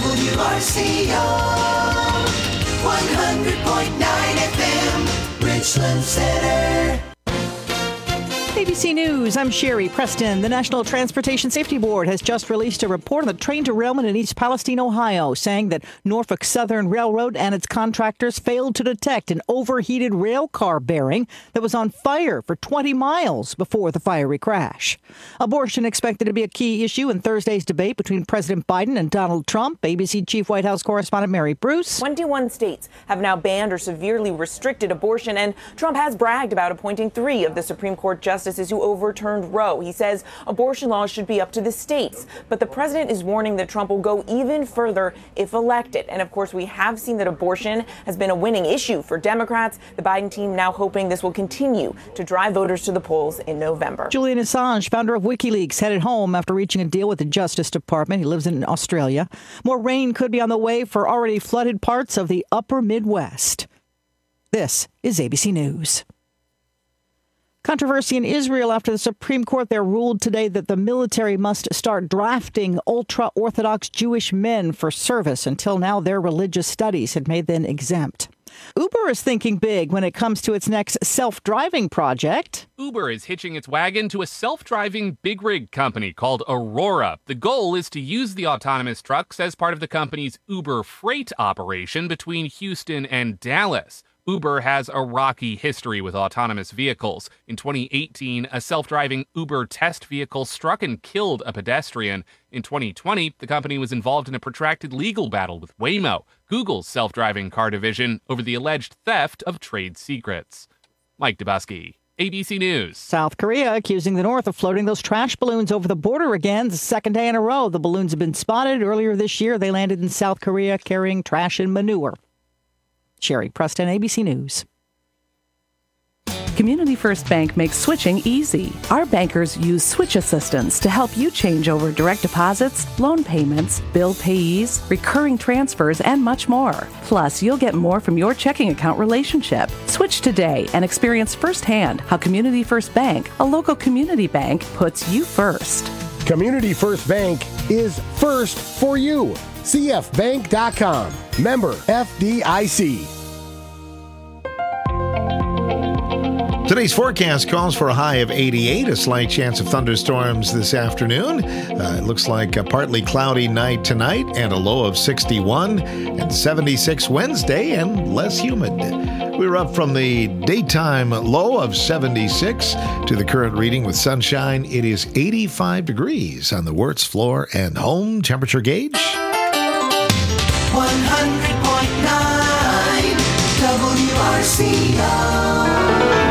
WRCO 100.9 FM, Richland Center. ABC News, I'm Sherry Preston. The National Transportation Safety Board has just released a report on the train derailment in East Palestine, Ohio, saying that Norfolk Southern Railroad and its contractors failed to detect an overheated rail car bearing that was on fire for 20 miles before the fiery crash. Abortion expected to be a key issue in Thursday's debate between President Biden and Donald Trump. ABC Chief White House correspondent Mary Bruce. 21 states have now banned or severely restricted abortion, and Trump has bragged about appointing 3 of the Supreme Court justices who overturned Roe. He says abortion laws should be up to the states, but the president is warning that Trump will go even further if elected. And of course, we have seen that abortion has been a winning issue for Democrats. The Biden team now hoping this will continue to drive voters to the polls in November. Julian Assange, founder of WikiLeaks, headed home after reaching a deal with the Justice Department. He lives in Australia. More rain could be on the way for already flooded parts of the upper Midwest. This is ABC News. Controversy in Israel after the Supreme Court there ruled today that the military must start drafting ultra-Orthodox Jewish men for service. Until now, their religious studies had made them exempt. Uber is thinking big when it comes to its next self-driving project. Uber is hitching its wagon to a self-driving big rig company called Aurora. The goal is to use the autonomous trucks as part of the company's Uber Freight operation between Houston and Dallas. Uber has a rocky history with autonomous vehicles. In 2018, a self-driving Uber test vehicle struck and killed a pedestrian. In 2020, the company was involved in a protracted legal battle with Waymo, Google's self-driving car division, over the alleged theft of trade secrets. Mike Dubusky, ABC News. South Korea accusing the North of floating those trash balloons over the border again. The second day in a row, the balloons have been spotted. Earlier this year, they landed in South Korea carrying trash and manure. Sherry Preston, ABC News. Community First Bank makes switching easy. Our bankers use switch assistance to help you change over direct deposits, loan payments, bill payees, recurring transfers, and much more. Plus, you'll get more from your checking account relationship. Switch today and experience firsthand how Community First Bank, a local community bank, puts you first. Community First Bank is first for you. CFBank.com. Member FDIC. Today's forecast calls for a high of 88, a slight chance of thunderstorms this afternoon. It looks like a partly cloudy night tonight and a low of 61 and 76 Wednesday and less humid. We're up from the daytime low of 76 to the current reading with sunshine. It is 85 degrees on the Wirtz floor and home temperature gauge. 100.9 WRCO.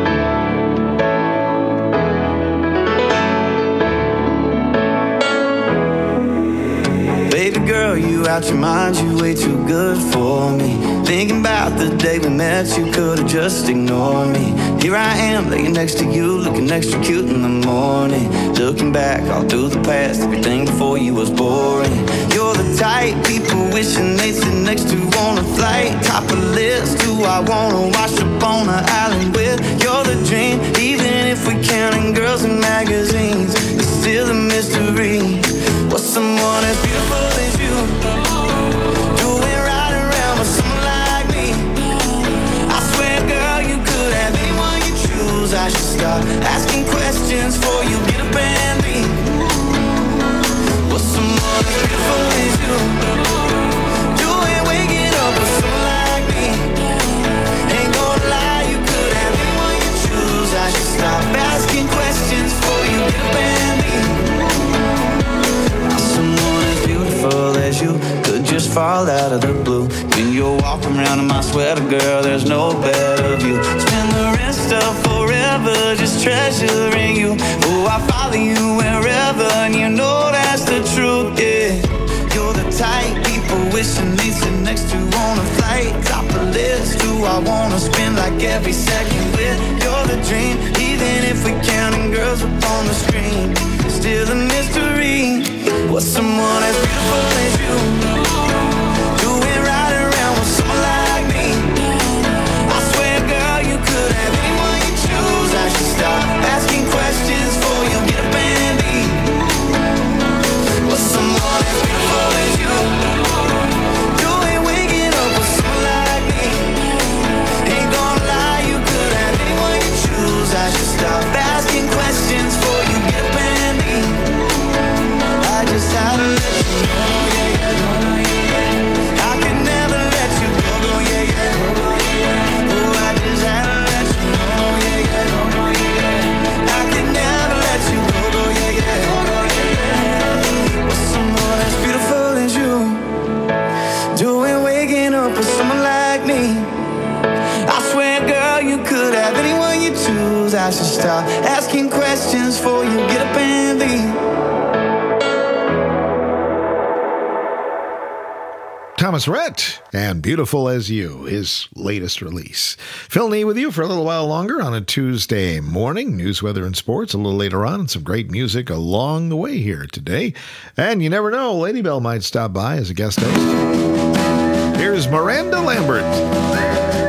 Baby girl, you out your mind, you way too good for me. Thinking about the day we met, you could've just ignored me. Here I am, laying next to you, looking extra cute in the morning. Looking back all through the past, everything before you was boring. You're the type people wishing they'd sit next to on a flight. Top of the list, who I wanna wash up on an island with. You're the dream, even if we're counting girls in magazines. It's still a mystery. What's someone as beautiful as you doing right around with someone like me? I swear, girl, you could have anyone you choose. I should stop asking questions before you get up and leave. What's someone as beautiful as you doing waking up with someone like me? Ain't gonna lie, you could have anyone you choose. I should stop asking questions before you get up and leave. As you could just fall out of the blue. When you're walking around in my sweater, girl, there's no better view. Spend the rest of forever just treasuring you. Oh, I follow you wherever, and you know that's the truth, yeah. You're the type people wishing they sit next to on a flight. Top the list, who I wanna spend like every second with. You're the dream, even if we're counting girls up on the screen. Still a mystery. What's someone as beautiful as you doing right around with someone like me? I swear, girl, you could have anyone you choose. I should stop asking questions before you get up and leave. What's someone as beautiful as you stop asking questions before you get up and leave. Thomas Rhett and Beautiful As You, his latest release. Phil Nee with you for a little while longer on a Tuesday morning. News, weather, and sports a little later on, and some great music along the way here today. And you never know, Lady Bell might stop by as a guest host. Here's Miranda Lambert.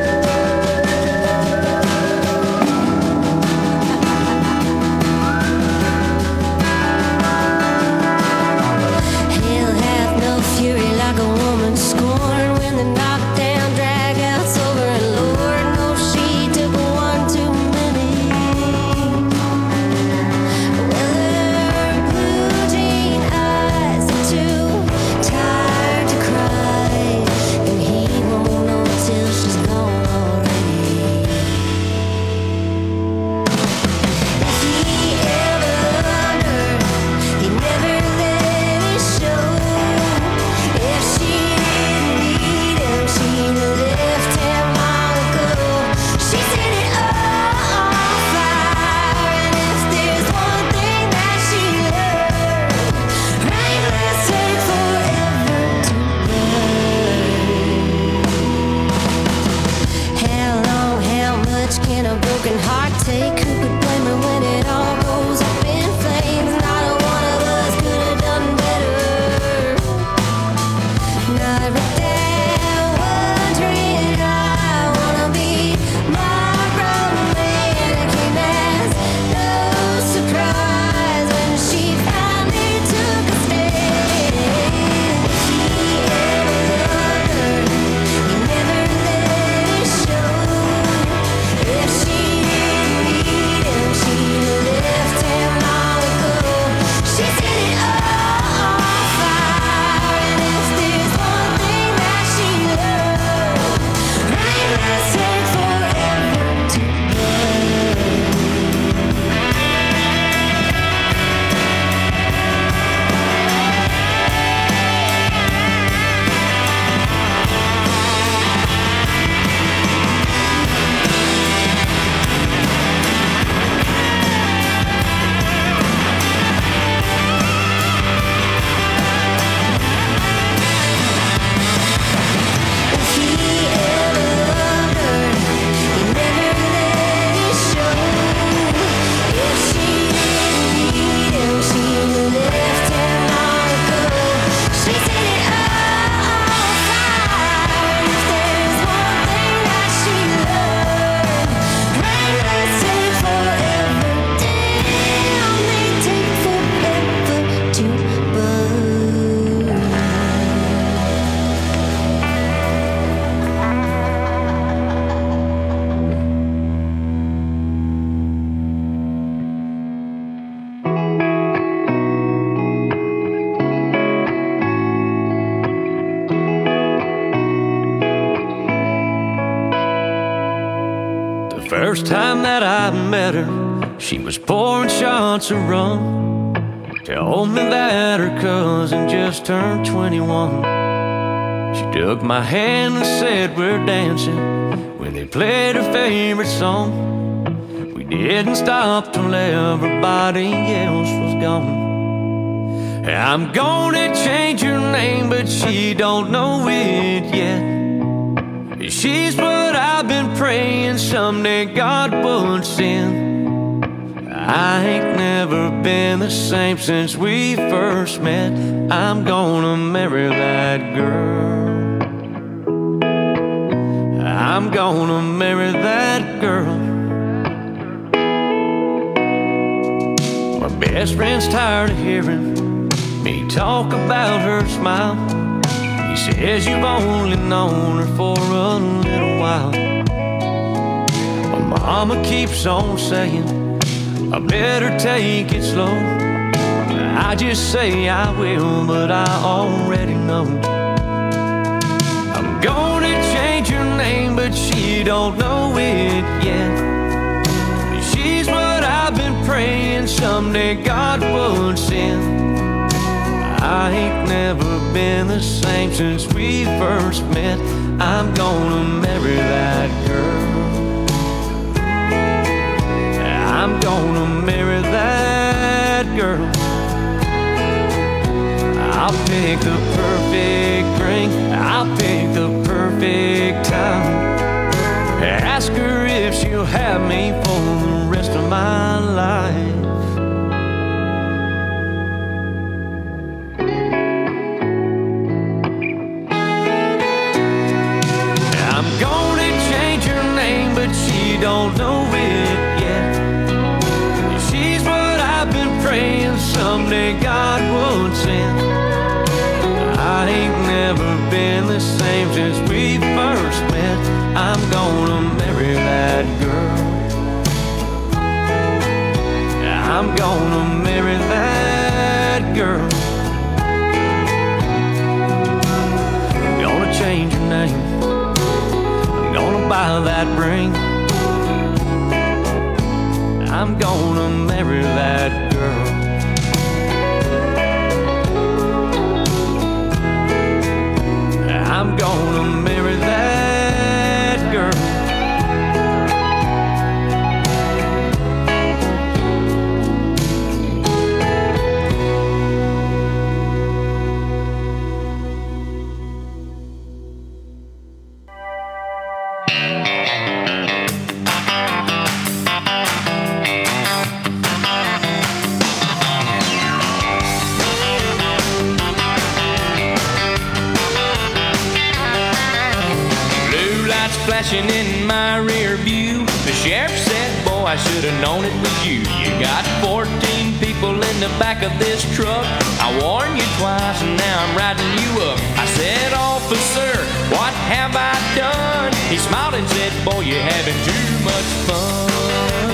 First time that I met her, she was pouring shots of rum. Told me that her cousin just turned 21. She took my hand and said we're dancing when they played her favorite song. We didn't stop till everybody else was gone. I'm gonna change her name, but she don't know it yet. She's what I've been praying someday God puts in. I ain't never been the same since we first met. I'm gonna marry that girl. I'm gonna marry that girl. My best friend's tired of hearing me talk about her smile. He says you've only known her for a little while. My mama keeps on saying I better take it slow. I just say I will, but I already know. I'm gonna change her name, but she don't know it yet. She's what I've been praying someday God puts in. I ain't never been the same since we first met. I'm gonna marry that girl. I'm gonna marry that girl. I'll pick the perfect ring, I'll pick the perfect time. Ask her if she'll have me for the rest of my life. I'm gonna change her name, but she don't know it yet. She's what I've been praying someday God would send. I ain't never been the same since we first met. I'm gonna marry that girl. I'm gonna marry that girl. I'm gonna change her name. I'm gonna buy that ring. I'm gonna marry that girl. I'm gonna marry that girl. Flashing in my rear view, the sheriff said, boy, I should have known it was you. You got 14 people in the back of this truck. I warned you twice and now I'm riding you up. I said, officer, what have I done? He smiled and said, boy, you're having too much fun.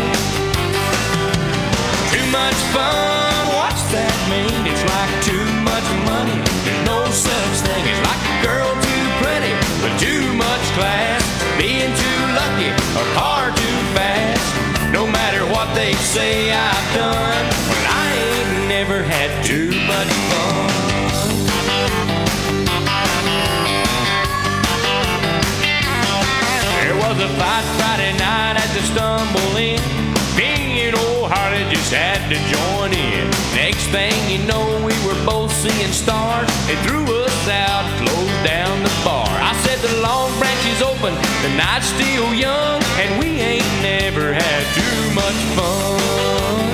Too much fun, what's that mean? It's like too much money. There's no such thing as like a girl too pretty, but too much class. Being too lucky, a car too fast. No matter what they say I've done, well, I ain't never had too much fun. There was a fight Friday night at the Stumble Inn. Me and old Harley just had to join in. Next thing you know, we were both seeing stars. They threw us out, closed down the bar. I said the Long Branch is open, the night's still young, and we ain't never had too much fun.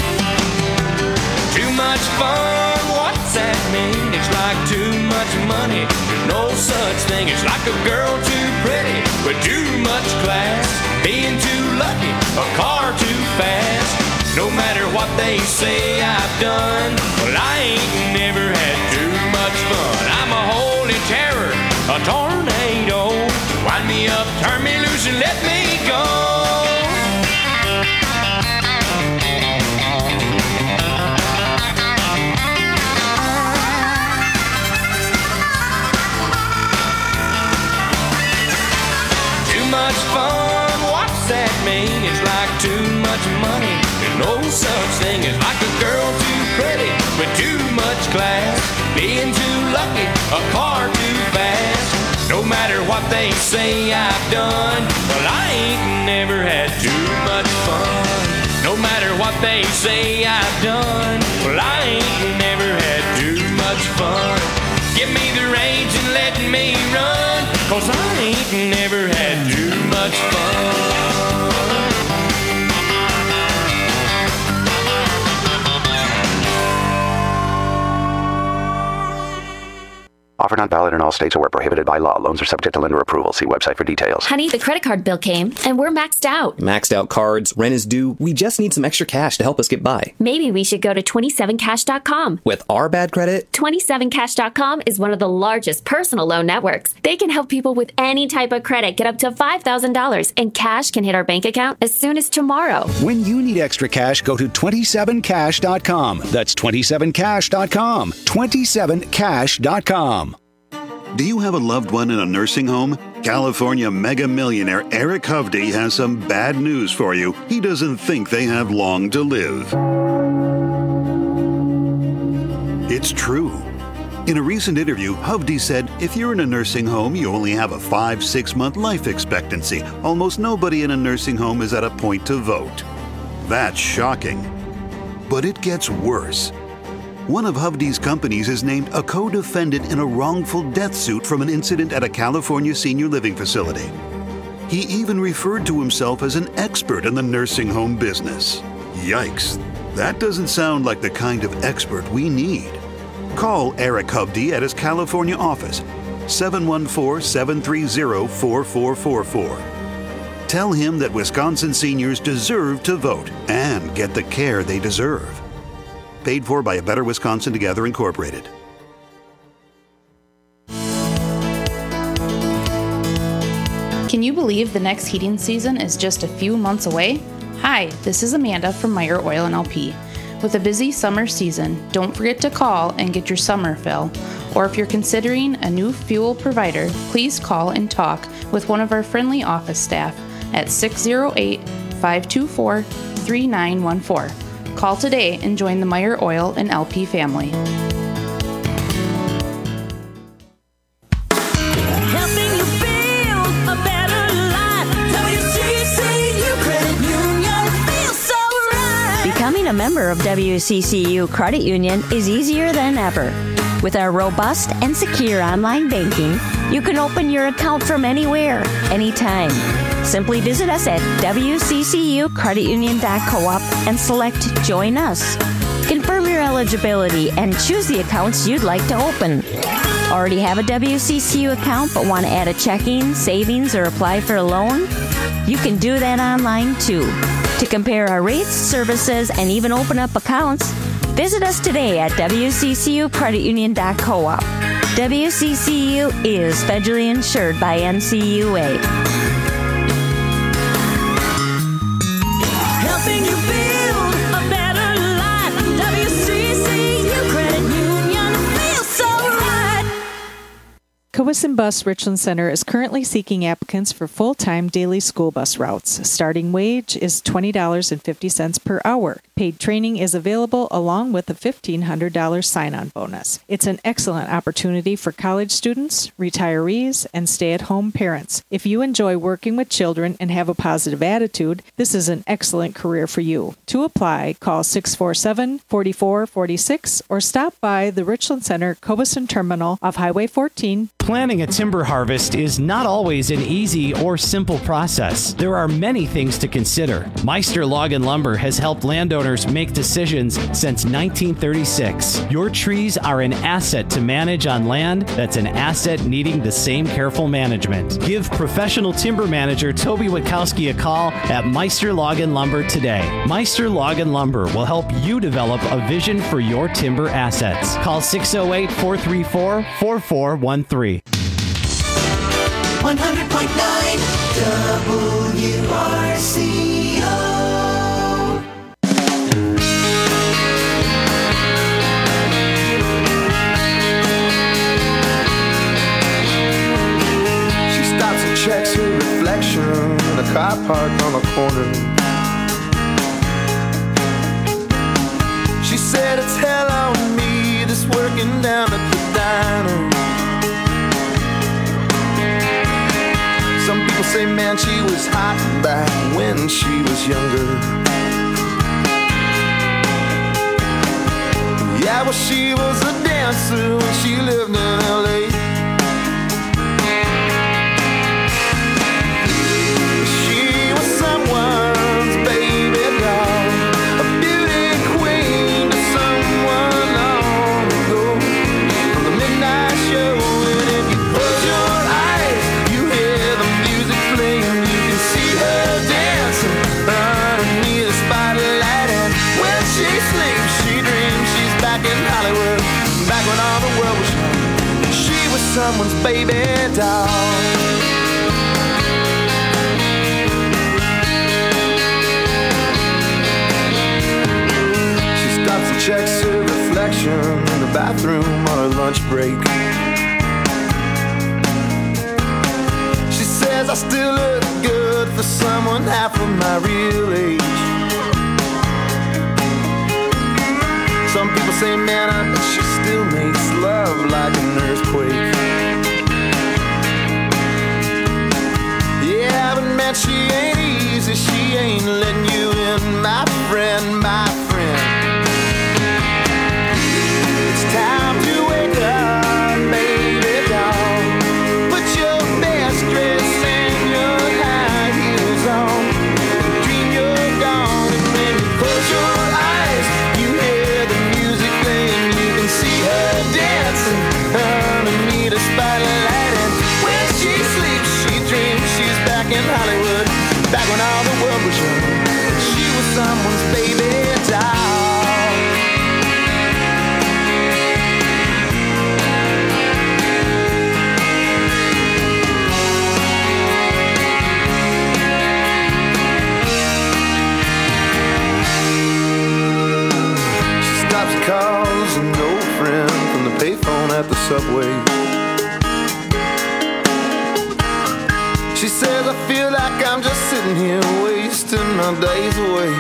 Too much fun, what's that mean? It's like too much money. There's no such thing. It's like a girl too pretty, with too much class. Being too lucky, a car too fast. No matter what they say I've done, well, I ain't never had too much fun. I'm a holy terror, a tornado. Wind me up, turn me loose, and let me go. Too much fun, what's that mean? It's like too much money. There's no such thing as like a girl too pretty, with too much class. Being too lucky, a car too fast. No matter what they say I've done, well, I ain't never had too much fun. No matter what they say I've done, well, I ain't never had too much fun. Give me the reins and let me run, 'cause I ain't never had too much fun. Offer not valid in all states or where prohibited by law. Loans are subject to lender approval. See website for details. Honey, the credit card bill came, and we're maxed out. Maxed out cards, rent is due. We just need some extra cash to help us get by. Maybe we should go to 27cash.com. With our bad credit? 27cash.com is one of the largest personal loan networks. They can help people with any type of credit get up to $5,000, and cash can hit our bank account as soon as tomorrow. When you need extra cash, go to 27cash.com. That's 27cash.com. 27cash.com. Do you have a loved one in a nursing home? California mega millionaire Eric Hovde has some bad news for you. He doesn't think they have long to live. It's true. In a recent interview, Hovde said, if you're in a nursing home, you only have a 5-6 month life expectancy. Almost nobody in a nursing home is at a point to vote. That's shocking. But it gets worse. One of Hovde's companies is named a co-defendant in a wrongful death suit from an incident at a California senior living facility. He even referred to himself as an expert in the nursing home business. Yikes. That doesn't sound like the kind of expert we need. Call Eric Hovde at his California office, 714-730-4444. Tell him that Wisconsin seniors deserve to vote and get the care they deserve. Paid for by A Better Wisconsin Together, Incorporated. Can you believe the next heating season is just a few months away? Hi, this is Amanda from Meyer Oil and LP. With a busy summer season, don't forget to call and get your summer fill. Or if you're considering a new fuel provider, please call and talk with one of our friendly office staff at 608-524-3914. Call today and join the Meyer Oil and LP family. Helping you build a better life. WCCU Credit Union feels so right. Becoming a member of WCCU Credit Union is easier than ever. With our robust and secure online banking, you can open your account from anywhere, anytime. Simply visit us at wccucreditunion.coop and select Join Us. Confirm your eligibility and choose the accounts you'd like to open. Already have a WCCU account but want to add a checking, savings, or apply for a loan? You can do that online too. To compare our rates, services, and even open up accounts, visit us today at wccucreditunion.coop. WCCU is federally insured by NCUA. Helping you build a better life. WCCU Credit Union feels so right. Cowesson Bus Richland Center is currently seeking applicants for full-time daily school bus routes. Starting wage is $20.50 per hour. Paid training is available along with a $1,500 sign-on bonus. It's an excellent opportunity for college students, retirees, and stay-at-home parents. If you enjoy working with children and have a positive attitude, this is an excellent career for you. To apply, call 647-4446 or stop by the Richland Center Cowesson Terminal off Highway 14. Planning a timber harvest is not always an easy or simple process. There are many things to consider. Meister Log and Lumber has helped landowners make decisions since 1936. Your trees are an asset to manage on land that's an asset needing the same careful management. Give professional timber manager Toby Witkowski a call at Meister Log and Lumber today. Meister Log and Lumber will help you develop a vision for your timber assets. Call 608-434-4413. 100.9 WRCO. She stops and checks her reflection in a car parked on the corner. She said it's hell on me, this working down at the diner. Some people say, man, she was hot back when she was younger. Yeah, well, she was a dancer when she lived in L.A. She was someone's baby doll, a beauty queen to someone long ago. From the midnight show, and if you close your eyes, you hear the music playing. You can see her dancing underneath the spotlight, and when she sleeps, she dreams she's back in Hollywood, back when all the world was young. She was someone's baby doll. She stops and checks her reflection in the bathroom on her lunch break. She says I still look good for someone half of my real age. Some people say, man, I bet she still makes love like an earthquake. Yeah, but man, she ain't easy, she ain't letting you in my friend, my friend. It's time to wake up, baby doll. Put your best dress and your high heels on. Dream you're gone, and when you close your eyes, you hear the music playing. You can see her dancing underneath a spotlight. And when she sleeps, she dreams she's back in Hollywood, back when all the world was young. She was someone's baby doll. Stops and calls an old friend from the payphone at the subway. She says, I feel like I'm just sitting here wasting my days away.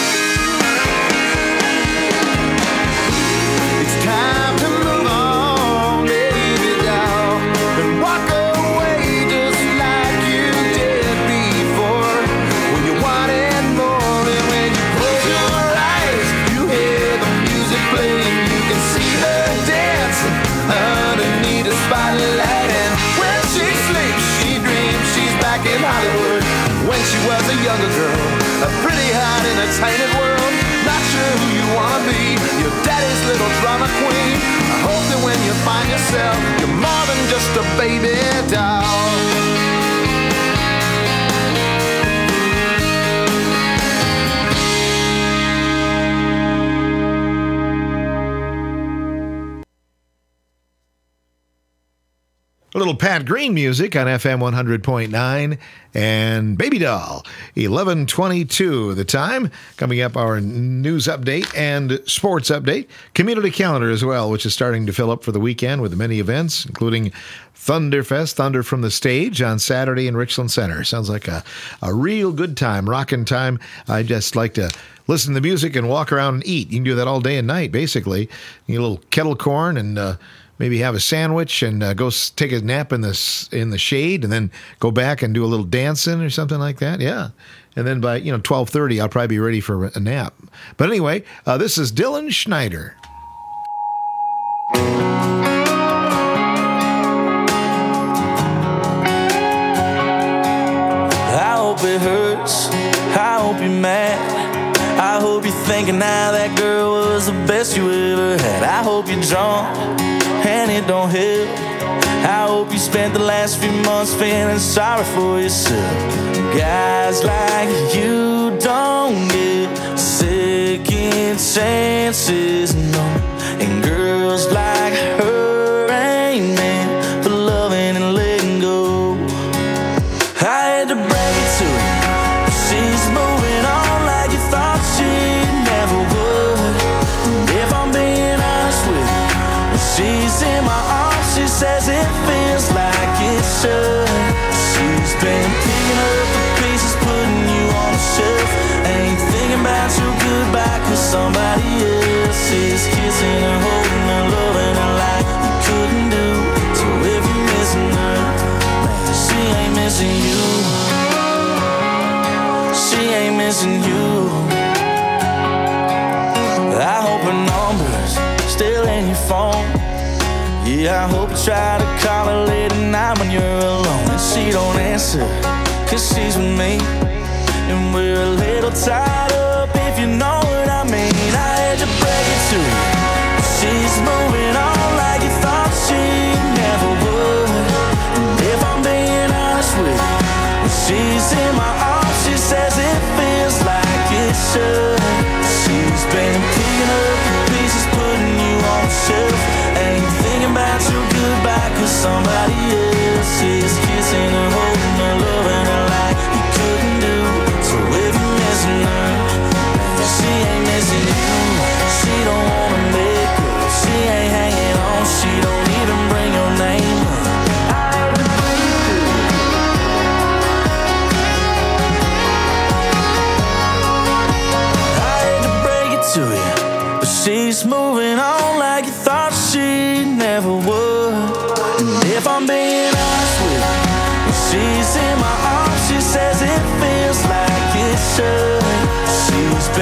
It's time to move on, baby doll, and walk away just like you did before, when you wanted more. And when you close your eyes, you hear the music playing. You can see her dancing underneath the spotlight. And when she sleeps, she dreams she's back in Hollywood, when she was a younger girl, a pretty hot entertainment world. Not sure who you wanna be, your daddy's little drama queen. I hope that when you find yourself, you're more than just a baby doll. A little Pat Green music on FM 100.9 and Baby Doll, 11:22 the time. Coming up, our news update and sports update. Community calendar as well, which is starting to fill up for the weekend with many events, including Thunderfest, Thunder from the Stage on Saturday in Richland Center. Sounds like a real good time, rockin' time. I just like to listen to the music and walk around and eat. You can do that all day and night, basically. You get a little kettle corn and maybe have a sandwich and go take a nap in the shade, and then go back and do a little dancing or something like that. Yeah. And then by 12:30, I'll probably be ready for a nap. But anyway, this is Dylan Schneider. I hope it hurts, I hope you're mad, I hope you're thinking now that girl was the best you ever had. I hope you're drunk and it don't help. I hope you spent the last few months feeling sorry for yourself. Guys like you don't get second chances, no. And girls like her ain't meant for loving and letting go. I had to break it to her, she's moving on like you thought she never would. And if I'm being honest with you, when she's in my arms, she says it feels like it should. She's been picking up the pieces, putting you on the shelf. Ain't thinking about your goodbye, cause somebody else is kissing her, holding her, loving her like you couldn't do. So if you're missing her, man, she ain't missing you. She ain't missing you. I hope her number's still in your phone. Yeah, I hope you try to call her late at night when you're alone, and she don't answer, cause she's with me, and we're a little tied up, if you know what I mean. I had to break it to you, she's moving on like you thought she never would. And if I'm being honest with you, when she's in my arms, she says it feels like it should. She's been picking up the pieces, putting you on the shelf. Ain't thinking about your goodbye, cause somebody else is kissing her, holding her, loving her like you couldn't do. So if you're missing her, she ain't missing you. She don't wanna make up, she ain't hanging on, she don't even bring your name up. I hate to break it to you, but she's moving on like you thought she never would. And if I'm being honest with you, when she's in my arms, she says it feels like it should. She's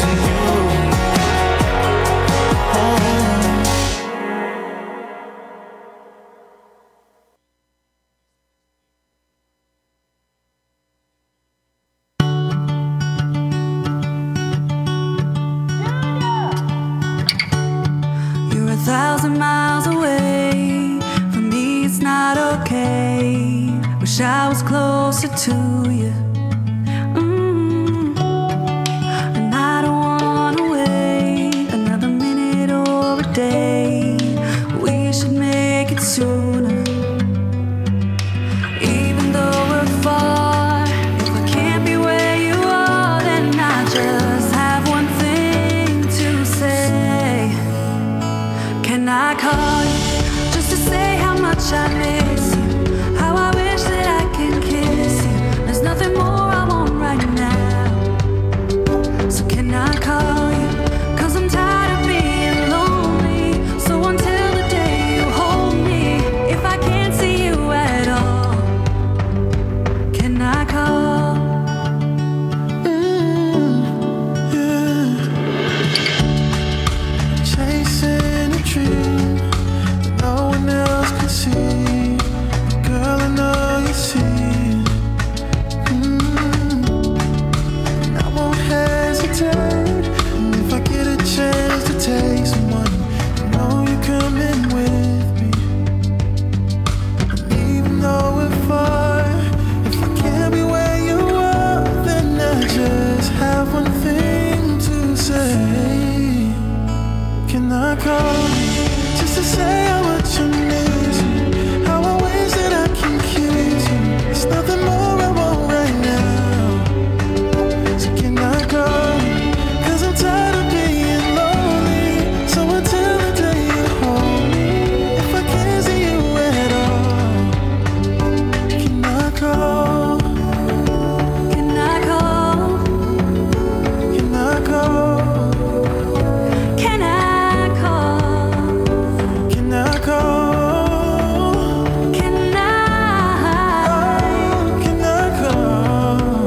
missing you. You're 1,000 miles away. For me, it's not okay. Wish I was closer to you. And I don't wanna wait another minute or a day. We should make it sooner. Even though we're far, if I can't be where you are, then I just have one thing to say. Can I call you just to say how much I miss you? How I wish that I can kiss you. There's nothing more I want right now. So can I call you? 'Cause I'm tired of being lonely. So until the day you hold me, if I can't see you at all, can I call? Chasing a dream that no one else can see. Girl, I know you see. And I won't hesitate. And if I get a chance to take someone, I know you're coming with me. And even though we're far, if I can't be where you are, then I just have one thing to say. Can I call you just to say how much I miss you? How I wish that I can kiss you. There's nothing more I want right now. So can I call you? 'Cause I'm tired of being lonely. So until the day you hold me, if I can't see you at all, can I call? Can I call? Can I call? Can I call? Can I call? Can I? Can I call?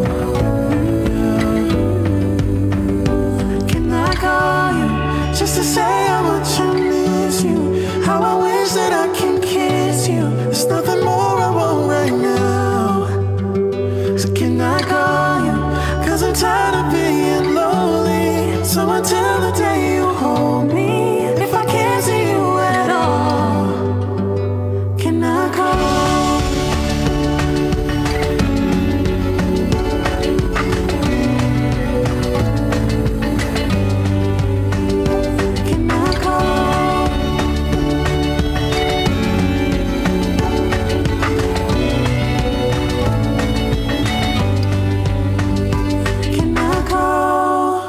Can I call you Just to say how much I miss you. How I wish that I can kiss you. There's nothing more I want right now. So can I call you? 'Cause I'm tired of being lonely. So until the day you hold me, if I can't see you at all, can I call? Can I call? Can I call?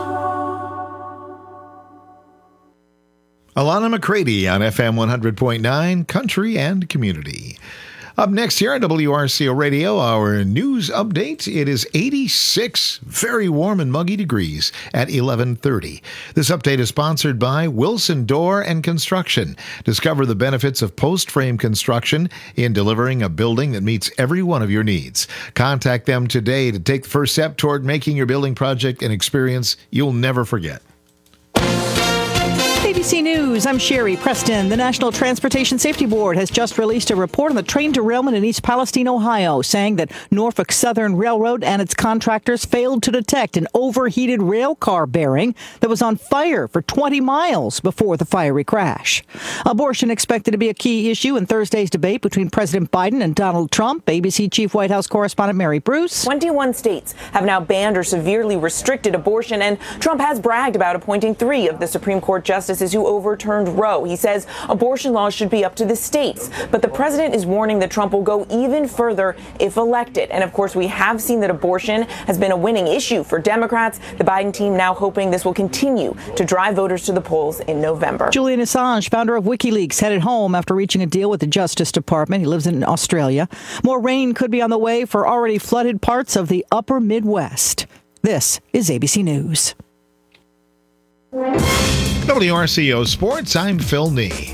Alana McCready on FM 100.9, Country and Community. Up next here on WRCO Radio, our news update. It is 86 very warm and muggy degrees at 11:30. This update is sponsored by Wilson Door and Construction. Discover the benefits of post-frame construction in delivering a building that meets every one of your needs. Contact them today to take the first step toward making your building project an experience you'll never forget. ABC News, I'm Sherry Preston. The National Transportation Safety Board has just released a report on the train derailment in East Palestine, Ohio, saying that Norfolk Southern Railroad and its contractors failed to detect an overheated rail car bearing that was on fire for 20 miles before the fiery crash. Abortion expected to be a key issue in Thursday's debate between President Biden and Donald Trump. ABC Chief White House Correspondent Mary Bruce. 21 states have now banned or severely restricted abortion, and Trump has bragged about appointing 3 of the Supreme Court justices who overturned Roe. He says abortion laws should be up to the states, but the president is warning that Trump will go even further if elected. And of course, we have seen that abortion has been a winning issue for Democrats. The Biden team now hoping this will continue to drive voters to the polls in November. Julian Assange, founder of WikiLeaks, headed home after reaching a deal with the Justice Department. He lives in Australia. More rain could be on the way for already flooded parts of the upper Midwest. This is ABC News. WRCO Sports, I'm Phil Nee.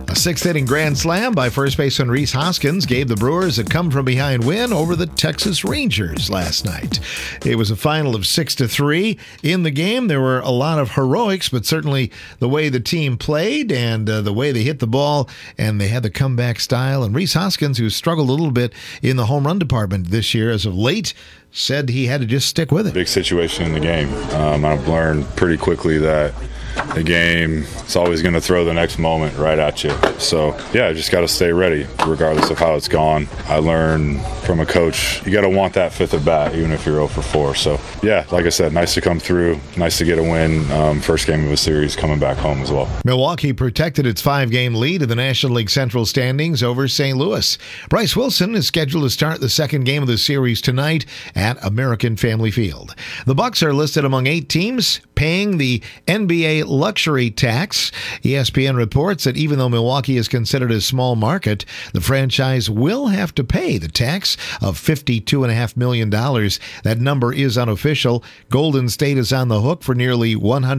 A sixth-inning grand slam by first baseman Rhys Hoskins gave the Brewers a come-from-behind win over the Texas Rangers last night. It was a final of 6-3. In the game, there were a lot of heroics, but certainly the way the team played and the way they hit the ball, and they had the comeback style. And Rhys Hoskins, who struggled a little bit in the home run department this year as of late, said he had to just stick with it. Big situation in the game. I've learned pretty quickly that the game is always going to throw the next moment right at you. So, yeah, I just got to stay ready regardless of how it's gone. I learned from a coach, you got to want that fifth at bat even if you're 0 for 4. So, yeah, like I said, nice to come through, nice to get a win. First game of a series coming back home as well. Milwaukee protected its 5-game lead in the National League Central standings over St. Louis. Bryce Wilson is scheduled to start the second game of the series tonight at American Family Field. The Bucks are listed among 8 teams paying the NBA luxury tax. ESPN reports that even though Milwaukee is considered a small market, the franchise will have to pay the tax of $52.5 million. That number is unofficial. Golden State is on the hook for nearly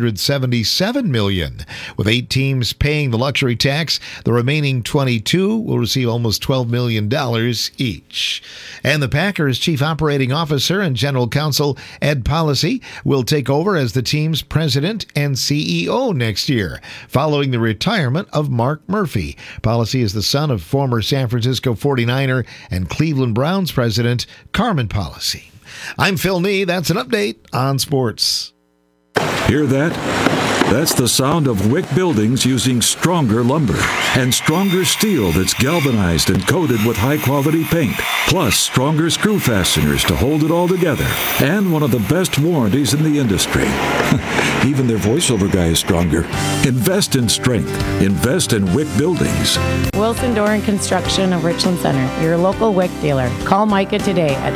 $177 million. With 8 teams paying the luxury tax, the remaining 22 will receive almost $12 million each. And the Packers' Chief Operating Officer and General Counsel Ed Policy will take over as the team's president and CEO next year, following the retirement of Mark Murphy. Policy is the son of former San Francisco 49er and Cleveland Browns president Carmen Policy. I'm Phil Nee. That's an update on sports. Hear that? That's the sound of Wick Buildings using stronger lumber and stronger steel that's galvanized and coated with high-quality paint, plus stronger screw fasteners to hold it all together, and one of the best warranties in the industry. Even their voiceover guy is stronger. Invest in strength. Invest in Wick Buildings. Wilson Door and Construction of Richland Center, your local Wick dealer. Call Micah today at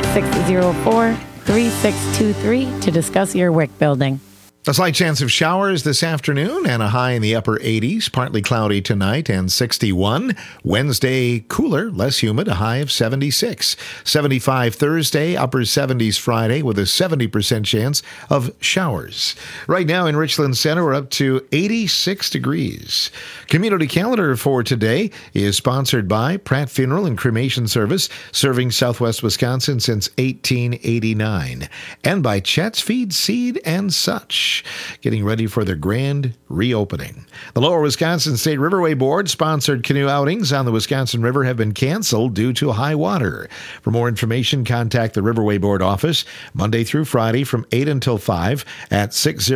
604-3623 to discuss your Wick building. A slight chance of showers this afternoon and a high in the upper 80s. Partly cloudy tonight and 61. Wednesday, cooler, less humid, a high of 76. 75 Thursday, upper 70s Friday with a 70% chance of showers. Right now in Richland Center, we're up to 86 degrees. Community calendar for today is sponsored by Pratt Funeral and Cremation Service, serving Southwest Wisconsin since 1889. And by Chet's Feed, Seed, and Such, getting ready for their grand reopening. The Lower Wisconsin State Riverway Board sponsored canoe outings on the Wisconsin River have been canceled due to high water. For more information, contact the Riverway Board office Monday through Friday from 8 until 5 at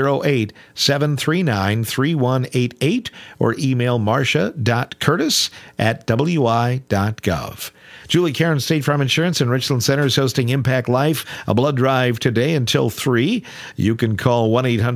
608-739-3188 or email marcia.curtis@wi.gov. Julie Caron State Farm Insurance and Richland Center is hosting Impact Life, a blood drive today until 3. You can call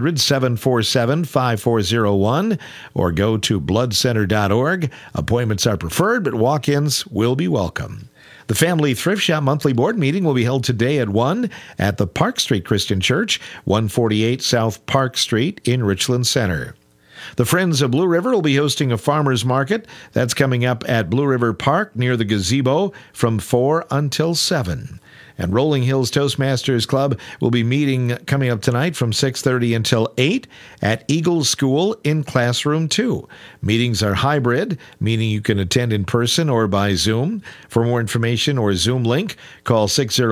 1-800-747-5401 or go to bloodcenter.org. Appointments are preferred, but walk-ins will be welcome. The Family Thrift Shop monthly board meeting will be held today at 1 at the Park Street Christian Church, 148 South Park Street in Richland Center. The Friends of Blue River will be hosting a farmers market. That's coming up at Blue River Park near the gazebo from 4 until 7. And Rolling Hills Toastmasters Club will be meeting coming up tonight from 6:30 until 8 at Eagle School in Classroom 2. Meetings are hybrid, meaning you can attend in person or by Zoom. For more information or Zoom link, call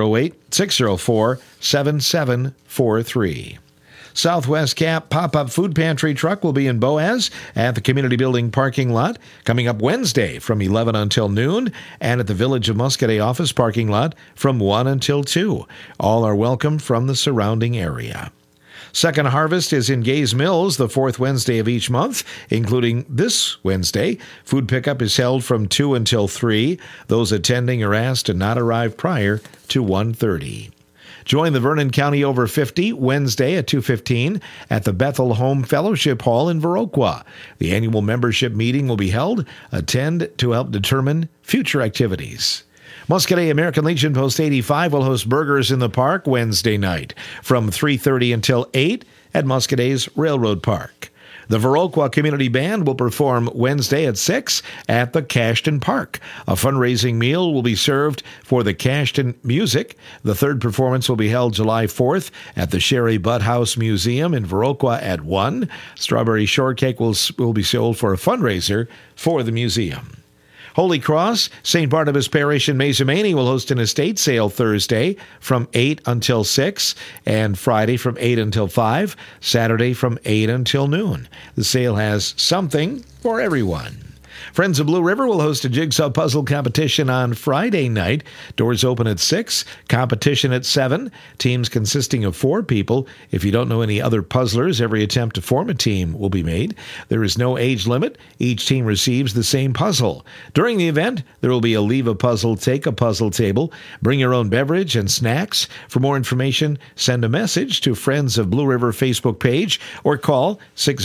608-604-7743. Southwest Cap pop-up food pantry truck will be in Boaz at the community building parking lot coming up Wednesday from 11 until noon and at the Village of Muscadet office parking lot from 1 until 2. All are welcome from the surrounding area. Second Harvest is in Gays Mills the fourth Wednesday of each month, including this Wednesday. Food pickup is held from 2 until 3. Those attending are asked to not arrive prior to 1:30. Join the Vernon County Over 50 Wednesday at 2:15 at the Bethel Home Fellowship Hall in Viroqua. The annual membership meeting will be held. Attend to help determine future activities. Muscadet American Legion Post 85 will host Burgers in the Park Wednesday night from 3:30 until 8 at Muscadet's Railroad Park. The Viroqua Community Band will perform Wednesday at 6 at the Cashton Park. A fundraising meal will be served for the Cashton Music. The third performance will be held July 4th at the Sherry Butt House Museum in Viroqua at 1. Strawberry shortcake will be sold for a fundraiser for the museum. Holy Cross, St. Barnabas Parish in Mazomanie will host an estate sale Thursday from 8 until 6 and Friday from 8 until 5, Saturday from 8 until noon. The sale has something for everyone. Friends of Blue River will host a jigsaw puzzle competition on Friday night. Doors open at 6, competition at 7, teams consisting of 4 people. If you don't know any other puzzlers, every attempt to form a team will be made. There is no age limit. Each team receives the same puzzle. During the event, there will be a Leave a Puzzle, Take a Puzzle table. Bring your own beverage and snacks. For more information, send a message to Friends of Blue River Facebook page or call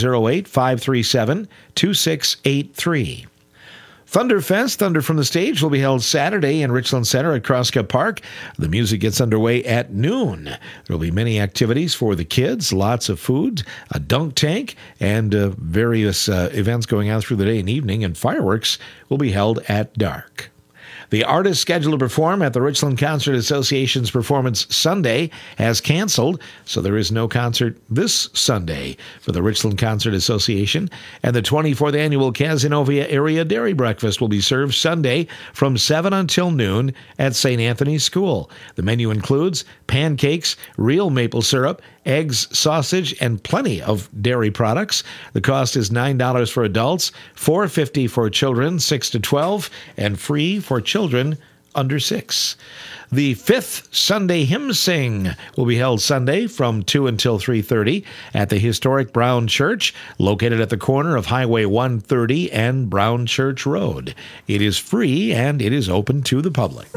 608-537-2683. Thunderfest, Thunder from the Stage, will be held Saturday in Richland Center at Crosscup Park. The music gets underway at noon. There will be many activities for the kids, lots of food, a dunk tank, and various events going on through the day and evening, and fireworks will be held at dark. The artist scheduled to perform at the Richland Concert Association's Performance Sunday has canceled, so there is no concert this Sunday for the Richland Concert Association. And the 24th Annual Cazenovia Area Dairy Breakfast will be served Sunday from 7 until noon at St. Anthony's School. The menu includes pancakes, real maple syrup, eggs, sausage, and plenty of dairy products. The cost is $9 for adults, $4.50 for children 6 to 12, and free for children under 6. The 5th Sunday Hymn Sing will be held Sunday from 2 until 3:30 at the historic Brown Church, located at the corner of Highway 130 and Brown Church Road. It is free and it is open to the public.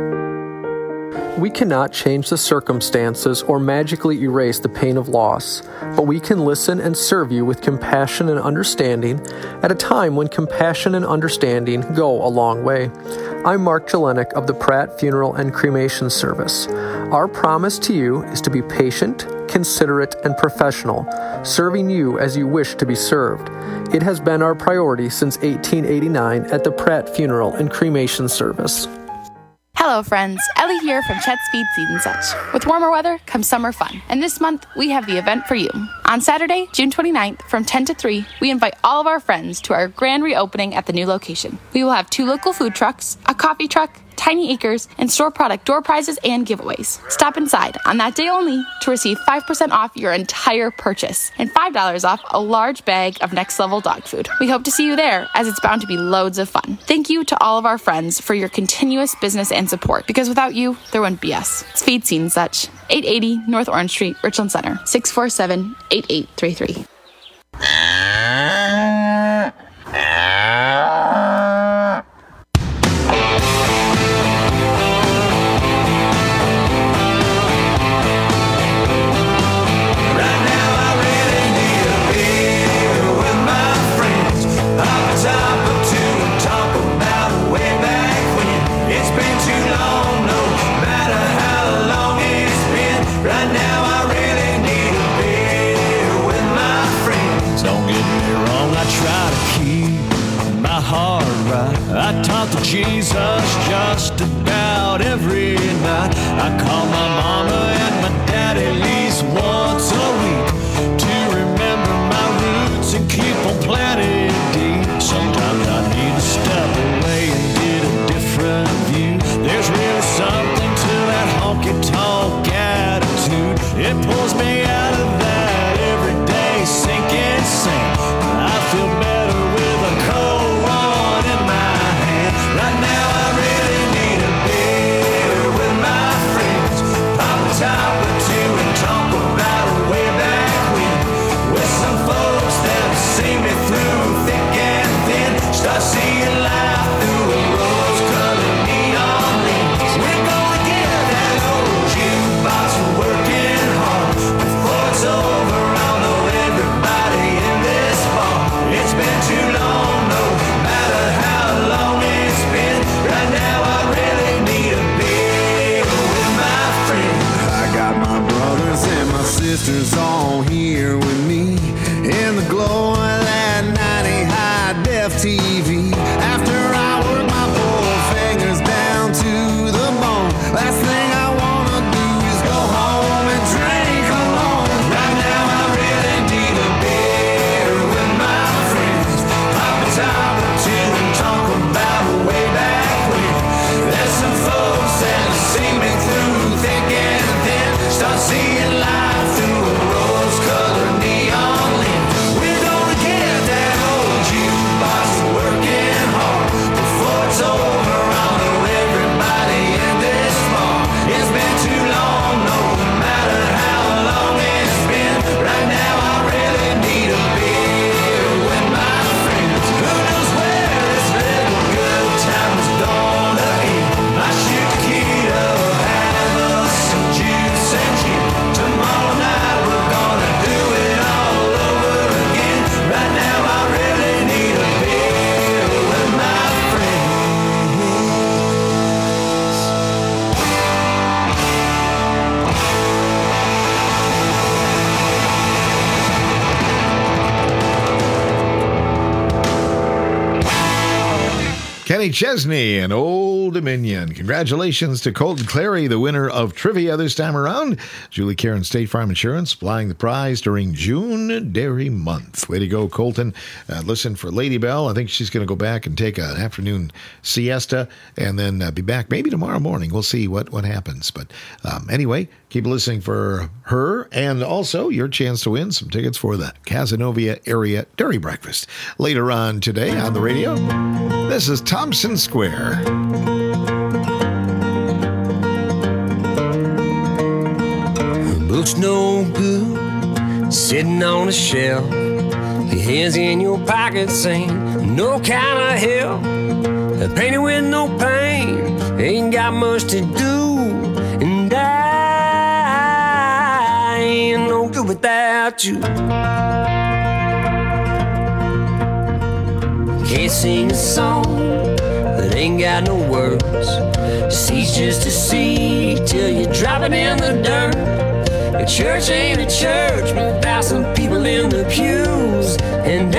We cannot change the circumstances or magically erase the pain of loss, but we can listen and serve you with compassion and understanding at a time when compassion and understanding go a long way. I'm Mark Jelenik of the Pratt Funeral and Cremation Service. Our promise to you is to be patient, considerate, and professional, serving you as you wish to be served. It has been our priority since 1889 at the Pratt Funeral and Cremation Service. Hello friends, Ellie here from Chet's Feed Seed and Such. With warmer weather comes summer fun, and this month we have the event for you. On Saturday, June 29th from 10 to 3, we invite all of our friends to our grand reopening at the new location. We will have 2 local food trucks, a coffee truck, Tiny Acres, and store product door prizes and giveaways. Stop inside on that day only to receive 5% off your entire purchase and $5 off a large bag of Next Level dog food. We hope to see you there, as it's bound to be loads of fun. Thank you to all of our friends for your continuous business and support, because without you, there wouldn't be us. It's Feed Seed and Such, 880 North Orange Street, Richland Center, 647-8833. I talk to Jesus just about every night. I call my mama and my dad at least once a week to remember my roots and keep on planting deep. Sometimes I need to step away and get a different view. There's really something to that honky-tonk attitude. It pulls me out of that everyday sinking sand. I feel better with a cold one in my hand. Right now I really need a beer with my friends. Pop a top or 2 and talk about a way back when. With some folks that see me through thick and thin. Start seeing life through a rose-colored neon lens. We're gonna get that old jukebox working hard. Before it's over, I'll know everybody in this bar. It's been too long, no matter how long it's been. Right now I really need a beer with my friends. I got my brothers and my sisters all here with me, in the glow of that 90 high-def TV. After I work my poor fingers down to the bone, last thing I wanna do is go home and drink alone. Right now I really need a beer with my friends. Pop a top or two and talk about way back when. There's some folks that see me through thick and thin. Start seeing life through a rose-colored neon lens. We're gonna get that old jukebox working hard before it's over. Honor everybody in this bar. It's been too long, no matter how long it's been. Right now I really need a beer with my friends. Who knows where this little good time is gonna end? I shoot the key up, have us some juice and gin. Tomorrow night we're gonna do it all over again. Right now I really need a beer with my friends. Kenny Chesney and Old Dominion. Congratulations to Colton Clary, the winner of trivia this time around. Julie Karen, State Farm Insurance, supplying the prize during June Dairy Month. Way to go, Colton. Listen for Lady Bell. I think she's going to go back and take an afternoon siesta and then be back maybe tomorrow morning. We'll see what happens. But anyway, keep listening for her and also your chance to win some tickets for the Cazenovia Area Dairy Breakfast later on today on the radio. This is Thompson Square. Looks no good sitting on a shelf. Your hands in your pockets ain't no kind of help. Painted with no paint, ain't got much to do. And I ain't no good without you. Can't sing a song that ain't got no words. See's just a seed till you drop it in the dirt. A church ain't a church without some people in the pews. And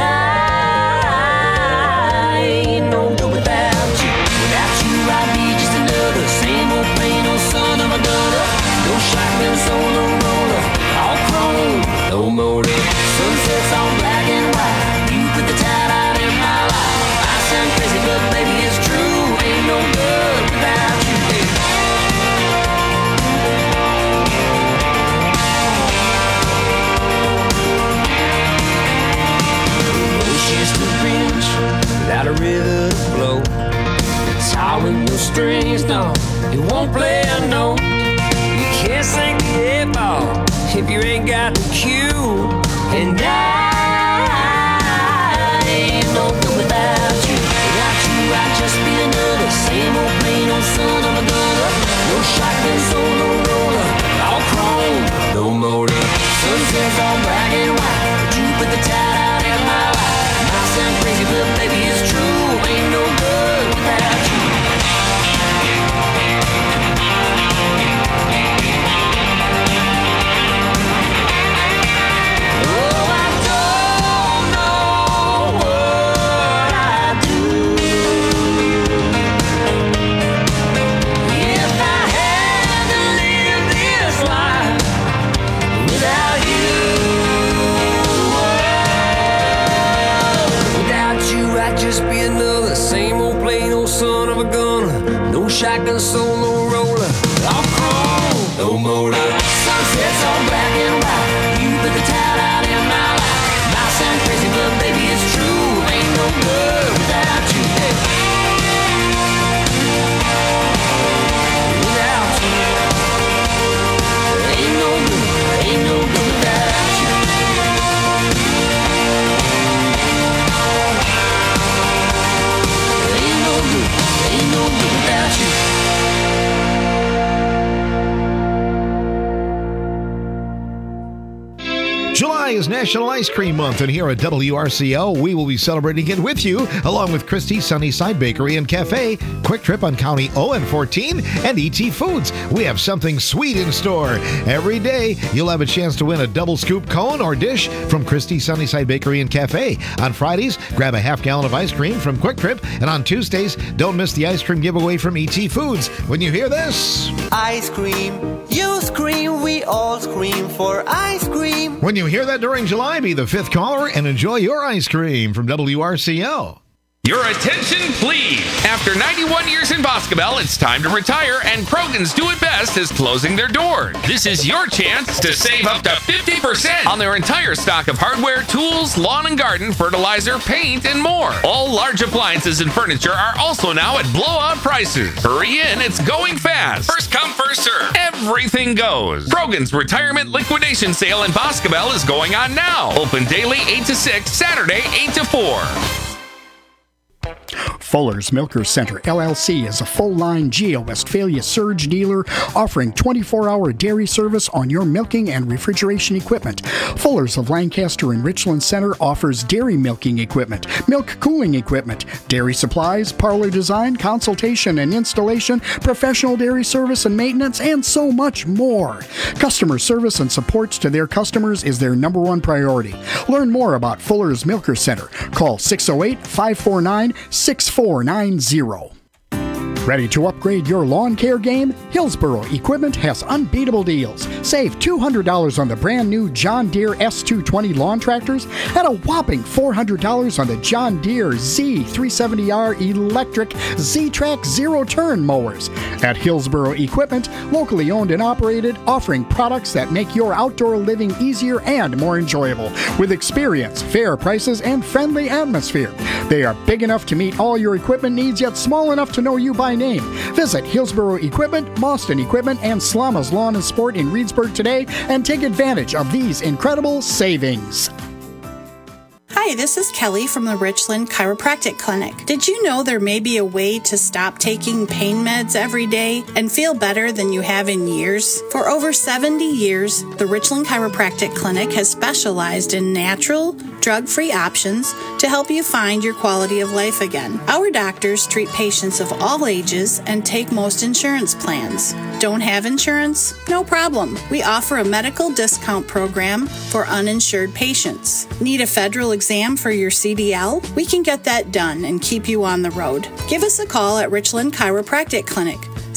I ain't no good without you. Without you I'd be just another same old plain old son of a gunner. No shotgun solo roller, all chrome, no motor. Sunsets on black and white, you put the tide out in my life. I sound crazy but baby it's true. Ain't no good without you. Just a bench without a river to flow. It's all with no strings, no, it won't play a note. You can't sing the hip ball if you ain't got the cue. And I ain't no good without you. Without you I'd just be another same old plain old son of a gunner. No shotgun solo roller, all chrome, no motor. Sunsets all black and white, but you put the tide out in my life. Sound crazy, but baby it's true. Ain't no good without you. Oh, I don't know what I'd do if I had to live this life without you. I'd just be another same old plain old son of a gunner. No shotgun solo roller, all chrome, no motor. Sunsets on black and white, you put the tide out in my life. Might sound crazy but baby it's true. Ain't no good without you. Hey. Without you, ain't no good without you. Ain't no good without you. July is National Ice Cream Month, and here at WRCL, we will be celebrating it with you, along with Christie's Sunnyside Bakery and Cafe, Quick Trip on County ON14, and ET Foods. We have something sweet in store. Every day, you'll have a chance to win a double scoop cone or dish from Christie's Sunnyside Bakery and Cafe. On Fridays, grab a half gallon of ice cream from Quick Trip, and on Tuesdays, don't miss the ice cream giveaway from ET Foods. When you hear this, ice cream, you scream, we all scream for ice cream. When you hear that during July, be the fifth caller and enjoy your ice cream from WRCL. Your attention, please. After 91 years in Boscobel, it's time to retire, and Krogan's Do It Best is closing their doors. This is your chance to save up to 50% on their entire stock of hardware, tools, lawn and garden, fertilizer, paint, and more. All large appliances and furniture are also now at blowout prices. Hurry in, it's going fast. First come, first serve. Everything goes. Krogan's Retirement Liquidation Sale in Boscobel is going on now. Open daily 8 to 6, Saturday 8 to 4. Fuller's Milker Center, LLC is a full-line GEO Westphalia surge dealer offering 24-hour dairy service on your milking and refrigeration equipment. Fuller's of Lancaster and Richland Center offers dairy milking equipment, milk cooling equipment, dairy supplies, parlor design, consultation and installation, professional dairy service and maintenance, and so much more. Customer service and support to their customers is their number one priority. Learn more about Fuller's Milker Center. Call 608-549-6490. Ready to upgrade your lawn care game? Hillsboro Equipment has unbeatable deals. Save $200 on the brand new John Deere S220 lawn tractors and a whopping $400 on the John Deere Z370R electric Z-Track zero-turn mowers. At Hillsboro Equipment, locally owned and operated, offering products that make your outdoor living easier and more enjoyable. With experience, fair prices, and friendly atmosphere. They are big enough to meet all your equipment needs, yet small enough to know you by name. Visit Hillsboro Equipment, Boston Equipment, and Slama's Lawn and Sport in Reedsburg today and take advantage of these incredible savings. Hi, this is Kelly from the Richland Chiropractic Clinic. Did you know there may be a way to stop taking pain meds every day and feel better than you have in years? For over 70 years, the Richland Chiropractic Clinic has specialized in natural, drug-free options to help you find your quality of life again. Our doctors treat patients of all ages and take most insurance plans. Don't have insurance? No problem. We offer a medical discount program for uninsured patients. Need a federal exam for your CDL? We can get that done and keep you on the road. Give us a call at Richland Chiropractic Clinic,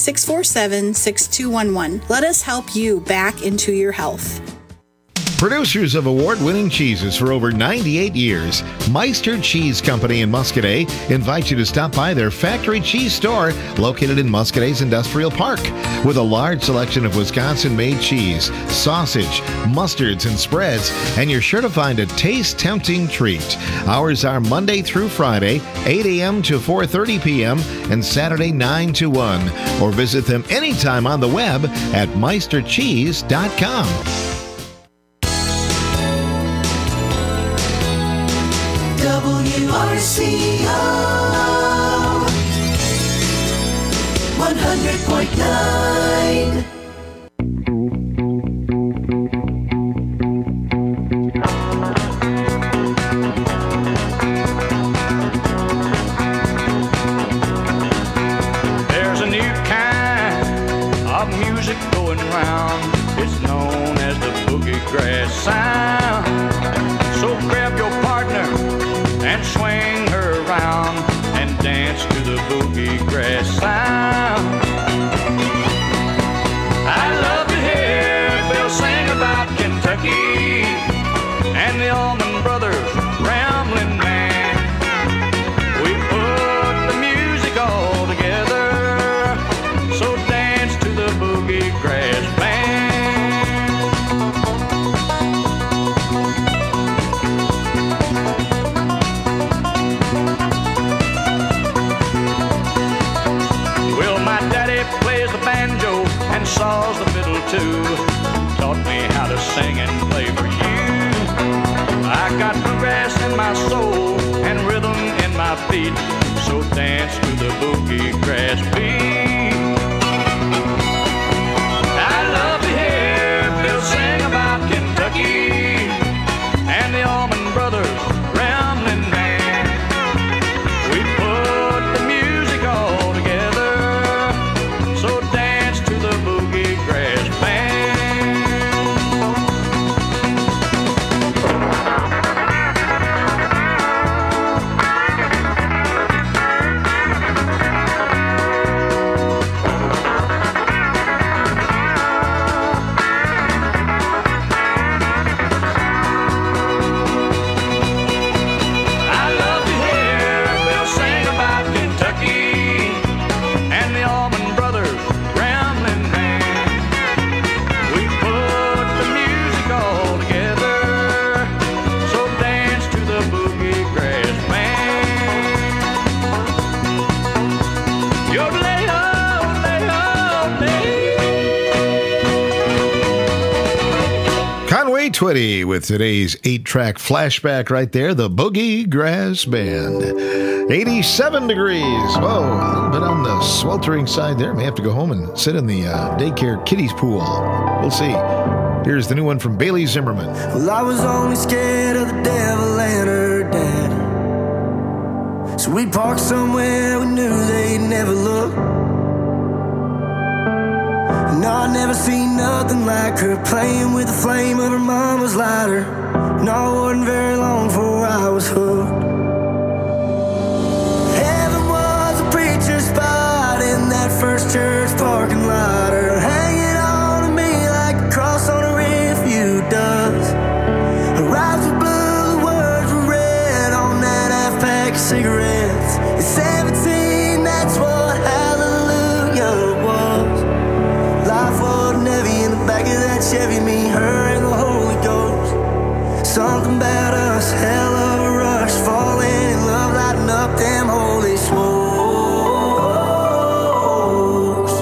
647-6211. Let us help you back into your health. Producers of award-winning cheeses for over 98 years, Meister Cheese Company in Muscadet invite you to stop by their factory cheese store located in Muscadet's Industrial Park. With a large selection of Wisconsin-made cheese, sausage, mustards, and spreads, and you're sure to find a taste-tempting treat. Hours are Monday through Friday, 8 a.m. to 4:30 p.m., and Saturday 9 to 1. Or visit them anytime on the web at meistercheese.com. WRCO 100.9. There's a new kind of music going round. It's known as the boogie grass sound. So grab your partner and swing her around and dance to the boogie grass sound. I love to hear Bill sing about Kentucky and the Allman Brothers rambling man. We put the music all together, so dance to the boogie grass band. And saws the fiddle too. Taught me how to sing and play for you. I got bluegrass in my soul and rhythm in my feet, so dance to the boogie grass beat. I love to hear Bill sing about Kentucky Twitty with today's 8-track flashback right there, the Boogie Grass Band. 87 degrees. Whoa, a little bit on the sweltering side there. May have to go home and sit in the daycare kiddies pool. We'll see. Here's the new one from Bailey Zimmerman. Well, I was only scared of the devil and her dad. So we parked somewhere we knew they'd never look. No, I never seen nothing like her playing with the flame of her mama's lighter. No, it wasn't very long before I was hooked. Heaven was a preacher's spot in that first church parking lot. Her hanging on to me like a cross on a refuge does. Her eyes were blue, the words were red on that half-pack of cigarettes. At 17, that's what hallelujah was. Life wasn't heavy in the back of that Chevy, me, her, and the Holy Ghost. Something about us, hell of a rush, falling in love, lighting up them holy smokes.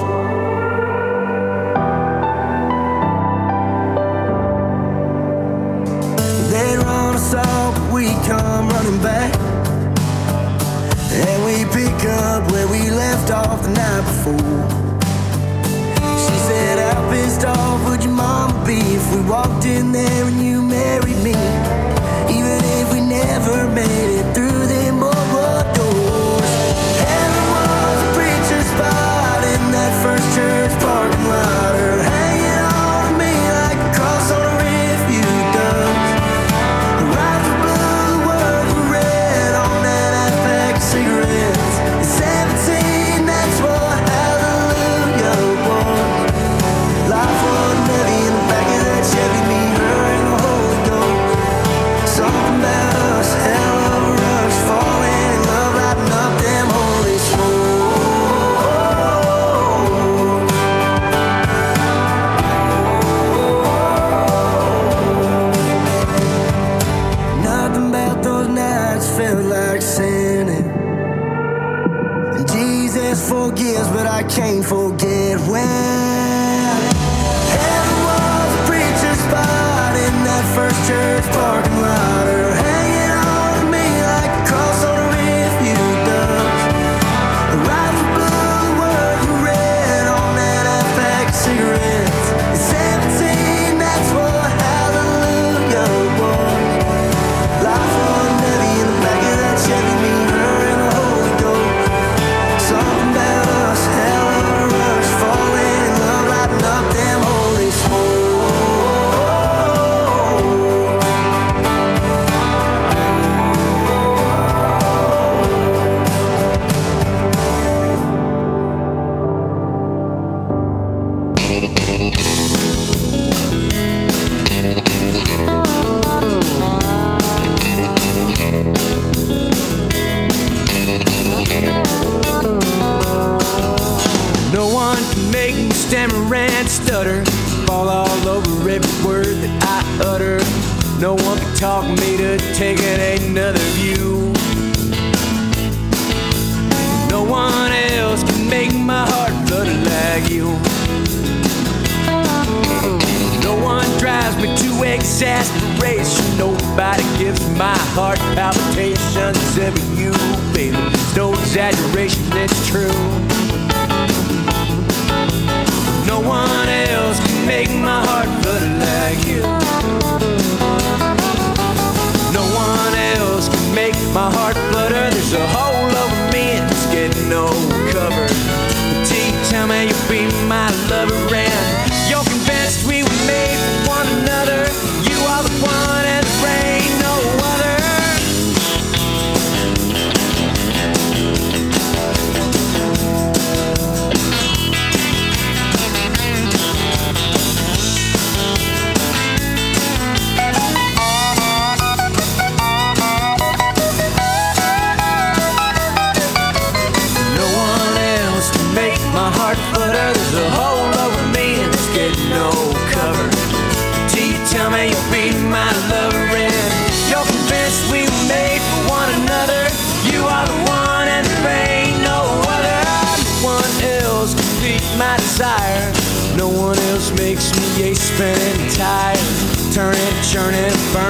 They'd run us off, but we come running back, and we pick up where we left off the night before. She said, how pissed off would your mama be if we walked in there and you married me? Even if we never made it through them boardwalk doors. Heaven was a preacher's spot in that first church parking lot. Her hanging on to me like a cross on a refuge does. Her eyes were blue, the words were red on that half-pack of cigarettes. At 17, that's what hallelujah was. Life wasn't heavy in the back of that Chevy, me, her, and the Holy Ghost. Something about us, hell of a rush, falling in love, lighting up them holy smokes. Nothing about those nights felt like sinning. And Jesus forgives, but I can't forget when heaven was a preacher's spot in that first church parking lot. Her hanging on to me like a cross on a refuge does. Her eyes were blue, the words were red on that half-pack of cigarettes. At 17, that's what hallelujah was. Life wasn't heavy in the back of that Chevy, me, her, and the Holy Ghost. Something about us, hell of a rush, falling in love, lighting up them holy smokes. No one can make me stammer and stutter, fall all over every word that I utter. No one can talk me to taking another view. No one else can make my heart flutter like you. No one drives me to exasperation. Nobody gives my heart palpitations except you, baby. It's no exaggeration, it's true. No one else can make my heart flutter like you. No one else can make my heart flutter. There's a hole over me and it's getting no cover. But tell me you'll be my lover and you're convinced we were made for one another. You are the one and there ain't no other.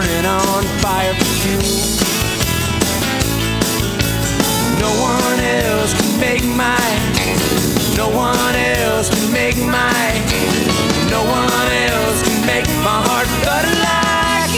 burning on fire for you. No one else can make mine. No one else can make mine. No one else can make my heart flutter like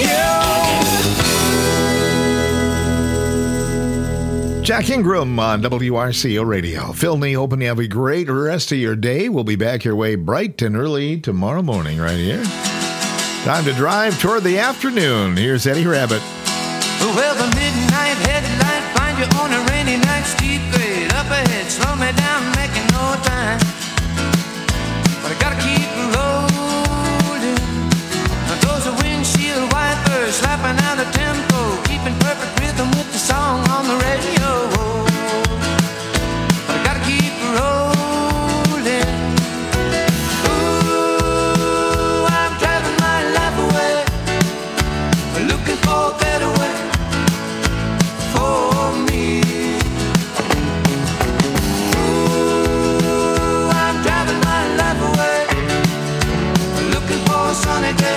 you. Jack Ingram on WRCO Radio. Phil Nee, hoping you have a great rest of your day. We'll be back your way bright and early tomorrow morning right here. Time to drive toward the afternoon. Here's Eddie Rabbit. Well, the midnight headlight find you on a rainy night, steep grade up ahead, slow me down, making no time. But I gotta keep rolling. Those are windshield wipers slapping out a tempo, keeping perfect rhythm with the song on the radio. But I gotta keep rolling. Ooh, I'm driving my life away, looking for a better way for me. Ooh, I'm driving my life away, looking for a sunny day.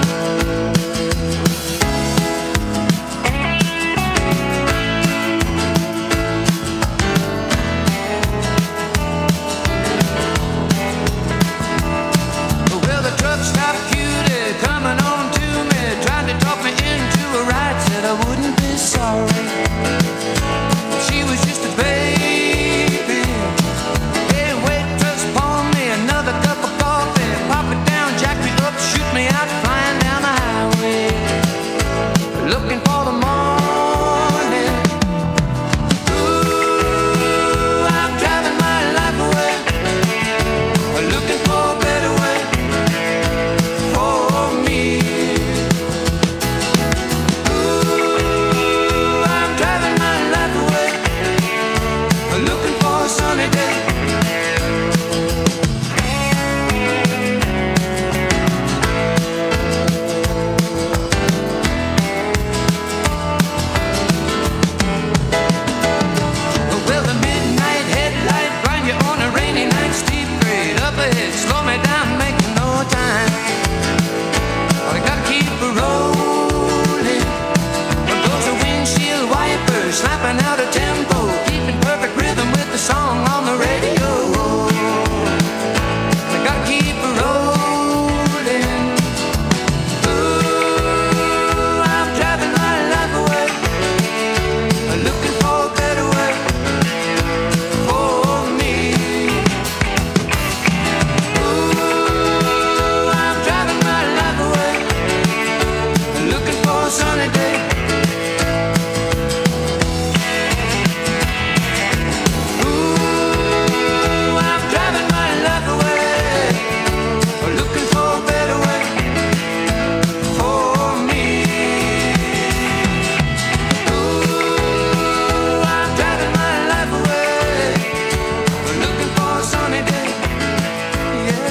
Well, the truck stopped cutie coming on to me, tried to talk me into a ride, said I wouldn't be sorry. She was just a baby. Hey, waitress, pour me another cup of coffee, pop it down, jack me up, shoot me out, flying down the highway, looking for the morning. Ooh, I'm driving my life away, looking for a better way for me. Ooh, I'm driving my life away, looking for a sunny day. Well, the midnight headlight find you on a rainy night, steep grade up ahead, slow me down, making no time. I gotta keep rolling. Those are windshield wipers slapping out a tempo, keeping perfect rhythm with the song on the radio. I gotta keep rolling. Ooh, I'm driving my life away, looking for a better way for me. Ooh, I'm driving my life away, looking for a sunny day. Ooh, I'm driving my life away, looking for a better way for me. Ooh, I'm driving my life away, looking for a sunny day. Yeah.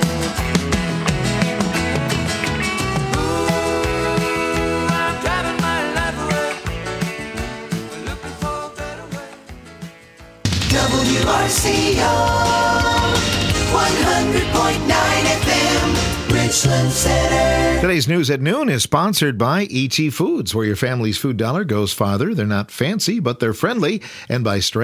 Ooh, I'm driving my life away, looking for a better way. WRCO 100.9 FM, Richland Center. Today's News at Noon is sponsored by E.T. Foods, where your family's food dollar goes farther. They're not fancy, but they're friendly. And by